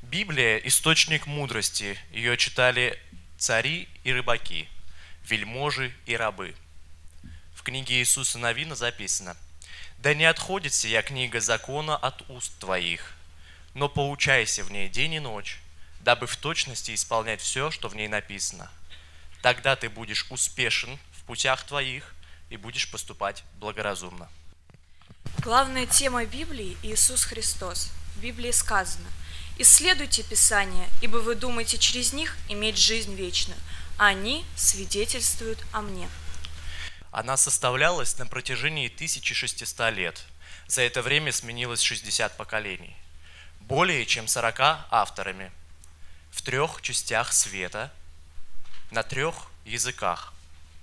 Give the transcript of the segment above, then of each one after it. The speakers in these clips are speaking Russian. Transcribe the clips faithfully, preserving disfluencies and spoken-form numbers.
Библия – источник мудрости. Ее читали цари и рыбаки, вельможи и рабы. В книге Иисуса Навина записано: «Да не отходит сия книга закона от уст твоих, но поучайся в ней день и ночь, дабы в точности исполнять все, что в ней написано. Тогда ты будешь успешен в путях твоих и будешь поступать благоразумно». Главная тема Библии – Иисус Христос. В Библии сказано: «Исследуйте Писания, ибо вы думаете через них иметь жизнь вечную, а они свидетельствуют о мне». Она составлялась на протяжении тысячи шестисот лет. За это время сменилось шестьдесят поколений. Более чем сорока авторами, в трех частях света, на трех языках,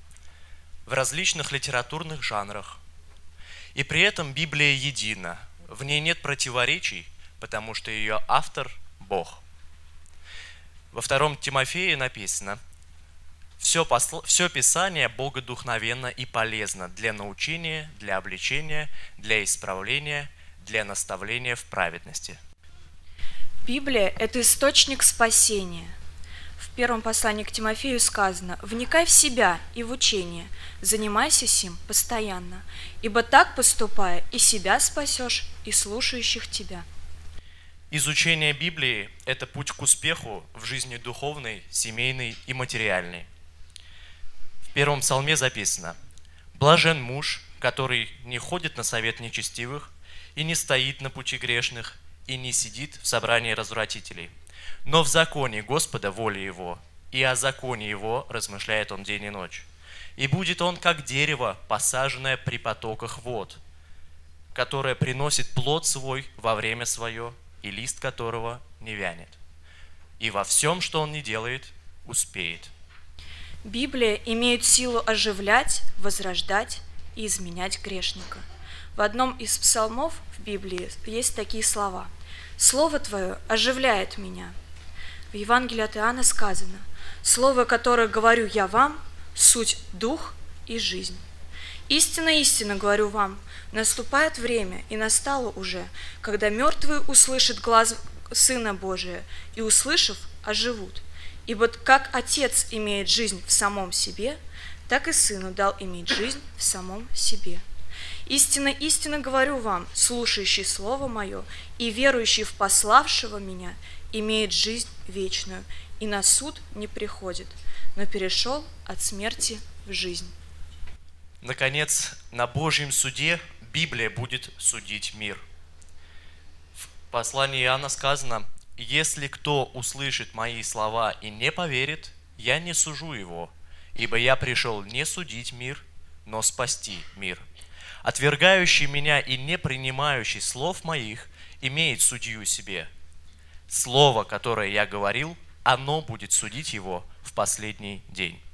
в различных литературных жанрах. И при этом Библия едина, в ней нет противоречий, потому что ее автор – Бог. Во втором Тимофея написано: «Все, посл... Все Писание богодухновенно и полезно для научения, для обличения, для исправления, для наставления в праведности». Библия – это источник спасения. В первом послании к Тимофею сказано: «Вникай в себя и в учение, занимайся сим постоянно, ибо так поступая и себя спасешь, и слушающих тебя». Изучение Библии – это путь к успеху в жизни духовной, семейной и материальной. В первом псалме записано: «Блажен муж, который не ходит на совет нечестивых, и не стоит на пути грешных, и не сидит в собрании развратителей. Но в законе Господа воля его, и о законе его размышляет он день и ночь. И будет он, как дерево, посаженное при потоках вод, которое приносит плод свой во время свое, и лист которого не вянет. И во всем, что он не делает, успеет». Библия имеет силу оживлять, возрождать и изменять грешника. В одном из псалмов в Библии есть такие слова: «Слово Твое оживляет меня». В Евангелии от Иоанна сказано: «Слово, которое говорю я вам, суть дух и жизнь. Истинно, истинно говорю вам, наступает время, и настало уже, когда мертвые услышат глас Сына Божия, и, услышав, оживут. Ибо как Отец имеет жизнь в самом себе, так и Сыну дал иметь жизнь в самом себе. Истинно, истинно говорю вам, слушающий Слово Мое и верующий в пославшего Меня имеет жизнь вечную, и на суд не приходит, но перешел от смерти в жизнь». Наконец, на Божьем суде Библия будет судить мир. В послании Иоанна сказано: «Если кто услышит мои слова и не поверит, я не сужу его, ибо я пришел не судить мир, но спасти мир. Отвергающий меня и не принимающий слов моих имеет судью себе. Слово, которое я говорил, оно будет судить его в последний день».